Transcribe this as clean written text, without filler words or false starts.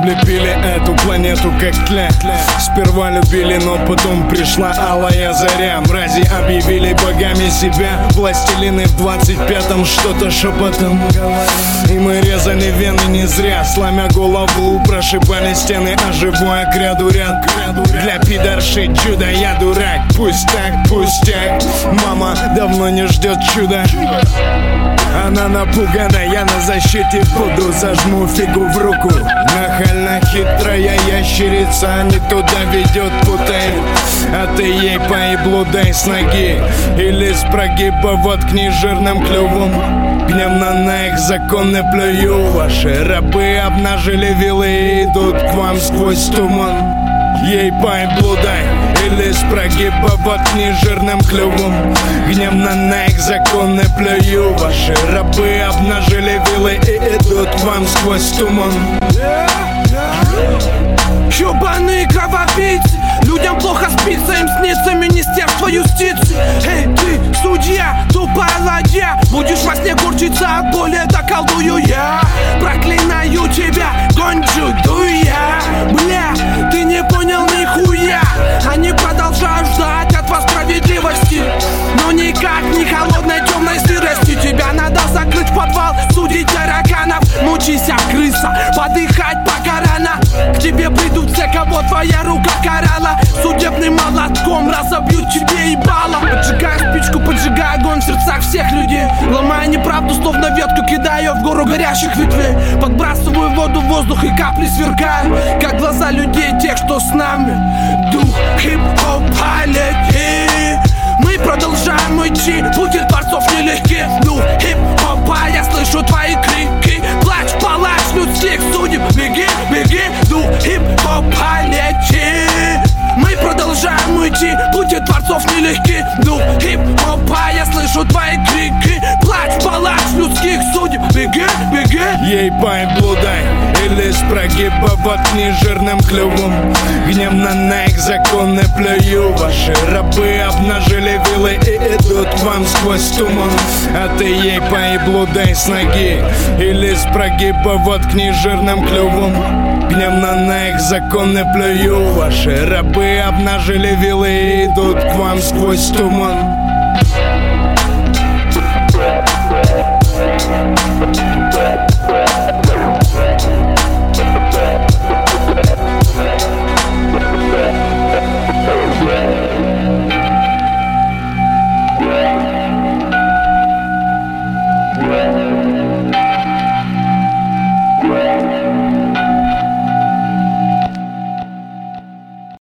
облепили эту планету как тля. Сперва любили, но потом пришла алая заря. Мрази объявили богами себя, властелины в 25-м что-то шепотом. И мы резали вены не зря, сломя голову, прошибали стены, а живое к ряду ряд. Для пидорши чудо, я дурак, пусть так, пустяк. Мама давно не ждет чуда. Она напугана, я на защите буду. Зажму фигу в руку. Нахально хитрая ящерица не туда ведет, путай. А ты ей поеблу дай с ноги или с прогиба воткни жирным клювом. Гневно на их законы плюю. Ваши рабы обнажили вилы и идут к вам сквозь туман. Ей поеблу дай или с прогиба воткни жирным клювом. Гневно на их законы плюю. Ваши рабы обнажили вилы и идут к вам сквозь туман. Ёбаные кровопийцы, людям плохо спится, им снится Министерство юстиции. Эй, ты, судья, тупая ладья, будешь во сне корчиться от боли, доколдую я. Проклинаю тебя, гончу дуя. Бля, ты не понял нихуя. Они продолжают ждать от вас справедливости, но никак не холодной темной сырости. Тебя надо закрыть в подвал, судить тараканов. Мучись, а крыса, подыхать пока рано. К тебе придут все, кого твоя рука карала. Судебным молотком разобьют тебе ебало. Поджигаю спичку, поджигаю огонь в сердцах всех людей. Ломая неправду, словно ветку кидаю в гору горящих ветвей. Подбрасываю воду в воздух и капли сверкают, как глаза людей, тех, что с нами. Дух хип-хопа лети. Мы продолжаем идти, пути творцов нелегки. Дух хип-хопа, я слышу твои крики. Плачь, палач людских судеб. Беги, беги, дух хип-хопа лети. Мы продолжаем идти, пути творцов нелегки. Дух хип-хопа, я слышу твои крики. Плачь, палач людских судеб. Беги, беги. Ей поеблу дай или с прогиба воткни жирным клювом. Гневно на их законы плюю. Ваши рабы обнажили вилы и идут к вам сквозь туман. А ты ей поеблу дай с ноги или с прогиба воткни жирным клювом. Гневно на их законы плюю. Ваши рабы обнажили вилы и идут к вам сквозь туман.